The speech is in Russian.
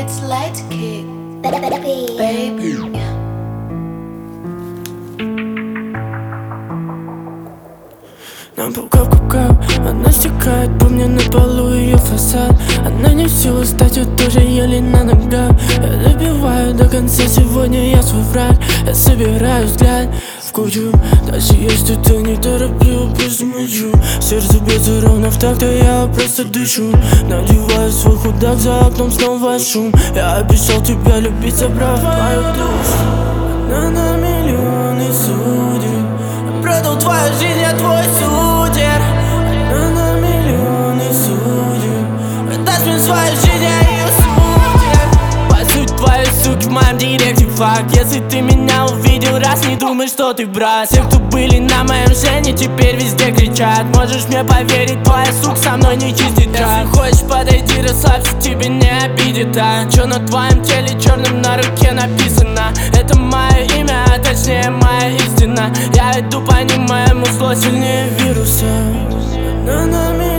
It's light kick, baby. Нам пугав, она стекает по мне на полу ее фасад. Она не в силу стать, вот тоже еле на ногах. Я добиваю до конца, сегодня я свой враг. Я собираю взгляд в кучу. Дальше есть что-то, не тороплю, просто мочу. Сердце бьется ровно в такт, а я просто дышу. Надеваю свой худак, за окном снова шум. Я обещал тебя любить, забрав твою душу. Она на миллионы судеб. Продал твою жизнь, я твой судья. Она на миллионы судеб. Продаст мне свою жизнь, я ее судья. По сути твоей суки в моем директе факт. Если ты меня увидел раз, не думай, что ты брат. Все, кто были на моем жене, теперь везде кричат. Можешь мне поверить, твоя сука со мной не чистит трак. Если хочешь, подойди, расслабься, тебе не обидит, а чё на твоем теле черным на руке написано? Это мое имя, а точнее моя истина. Я иду по ним, моему зло сильнее вируса. Она на меня